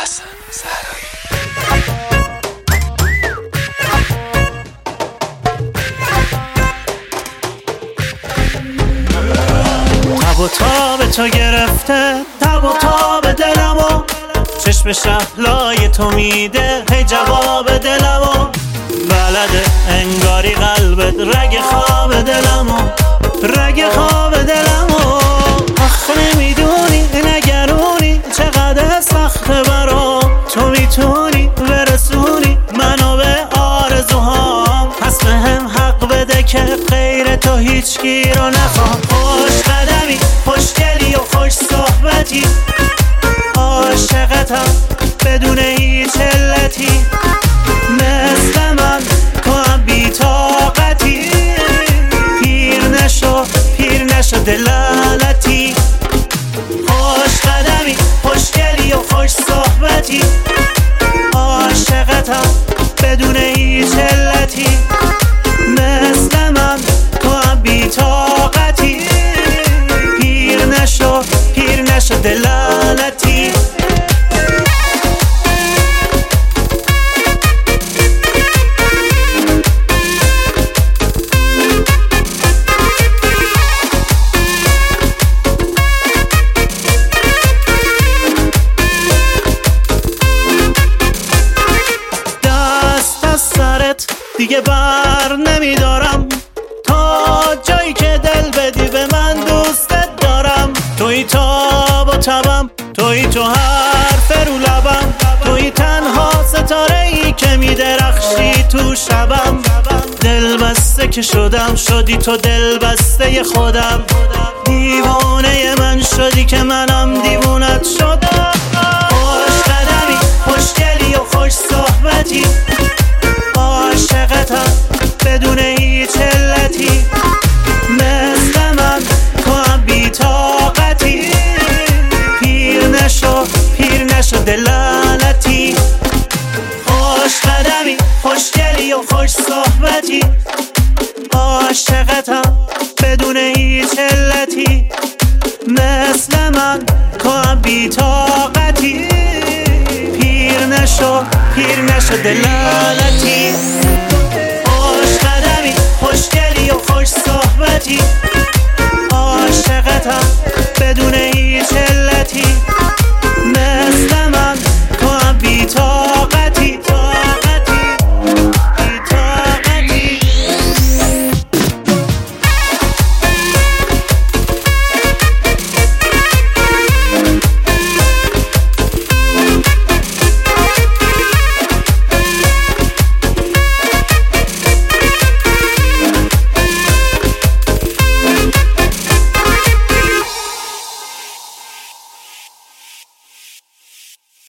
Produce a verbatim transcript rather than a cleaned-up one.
حسن صحرایی. تب و تاب تو گرفته، تب و تاب دلمو، چشم شهلای تو میده هی جواب دلمو. بلده انگاری قلبت رگ خواب دلمو، رگ خواب دلمو. آخ نمیدونی نگرونی چقدر سخته برام، تو میتونی برسونی منو به آرزوهام. پس بهم حق بده که غیر تو هیچکی رو نخوام. خوش قدمی، خوشگلی و خوش صحبتی، عاشقتم بدون هیچ علتی. مثل من تو هم بی طاقتی، پیر نشو پیر نشو دلالتی. خوش قدمی، خوشگلی و خوش صحبتی، عاشقتم بدون هیچ علتی. مثل من تو هم بی طاقتی، پیر نشو پیر نشو دلالتی. دیگه بر نمیدارم تا جایی که دل بدی به من دوستت دارم. توی تاب و تبم، توی تو حرف رو لبم، توی تنها ستاره ای که میدرخشی تو شبم. دل بسته که شدم، شدی تو دل بسته خودم. دیوانه من شدی که منم دیوونت شدم. خوش قدمی، خوشگلی و خوش صحبتی، عاشقتم بدون هیچ علتی. مثل من تو هم بی طاقتی، پیر نشو پیر نشو دلالتی. خوش قدمی، خوشگلی و خوش صحبتی، عاشقتم بدون هیچ علتی. مثل من تو هم بی طاقتی، پیر نشو پیر نشو دلالتی. خوش قدمی، خوشگلی و خوش صحبتی، عاشقتم بدون هیچ علتی.